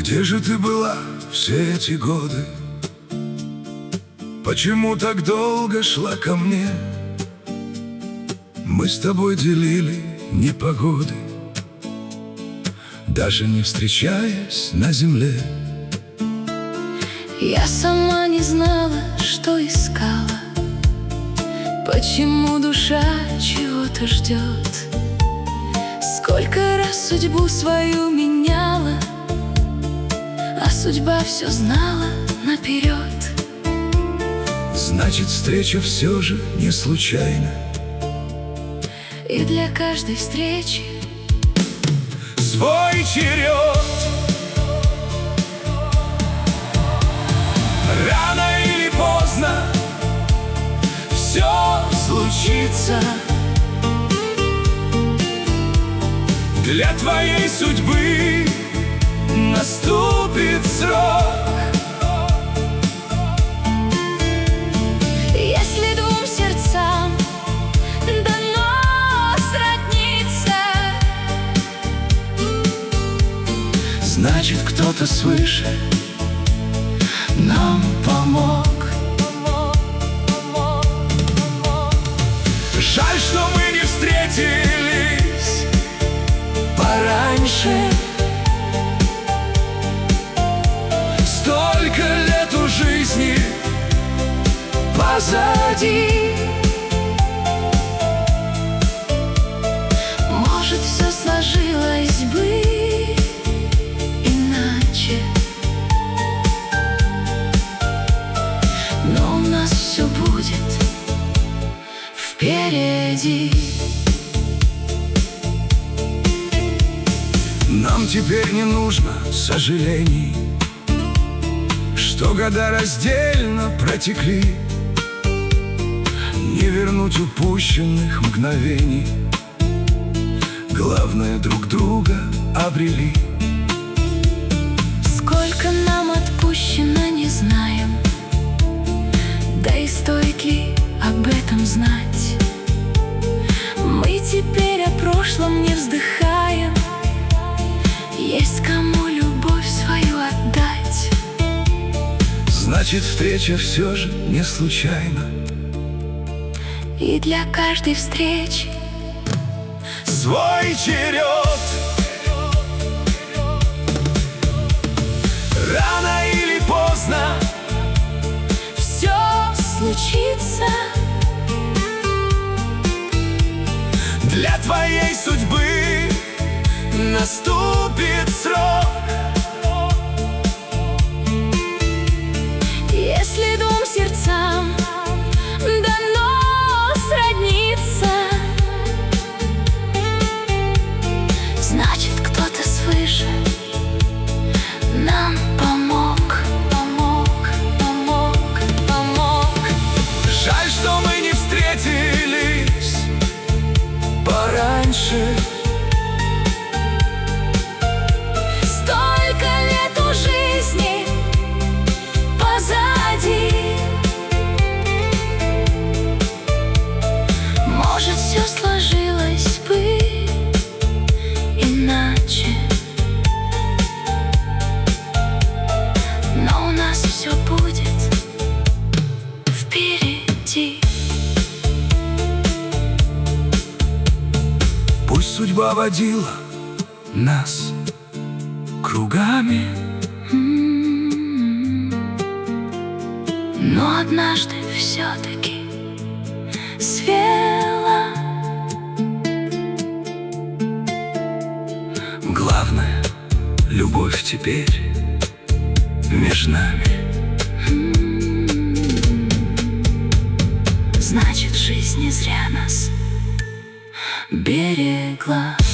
Где же ты была все эти годы? Почему так долго шла ко мне? Мы с тобой делили непогоды, даже не встречаясь на земле. Я сама не знала, что искала, почему душа чего-то ждет. Сколько раз судьбу свою меняла, а судьба все знала наперед. Значит, встреча все же не случайна, и для каждой встречи свой черед. Рано или поздно все случится. Для твоей судьбы наступит срок. Если двум сердцам дано сродниться, значит, кто-то свыше нам помог. Жаль, что мы не встретились пораньше. Столько лет у жизни позади. может, все сложилось бы иначе, но у нас все будет впереди. Нам теперь не нужно сожалений, что года раздельно протекли. Не вернуть упущенных мгновений, главное, друг друга обрели. Сколько нам отпущено, не знаем, да и стоит ли об этом знать. Мы теперь о прошлом не вздыхаем, есть кому любовь свою отдать. Значит, встреча все же не случайна, и для каждой встречи свой черед. Рано или поздно все случится. Для твоей судьбы наступит срок. Если двум сердцам дано сродниться, значит, кто-то свыше нам помог. Жаль, что мы не встретились пораньше. Столько лет у жизни позади. Может, все сложилось бы иначе, но у нас все будет впереди. Пусть судьба водила нас кругами, Но однажды все-таки свела. главное, любовь теперь между нами. Значит, жизнь не зря нас берегла.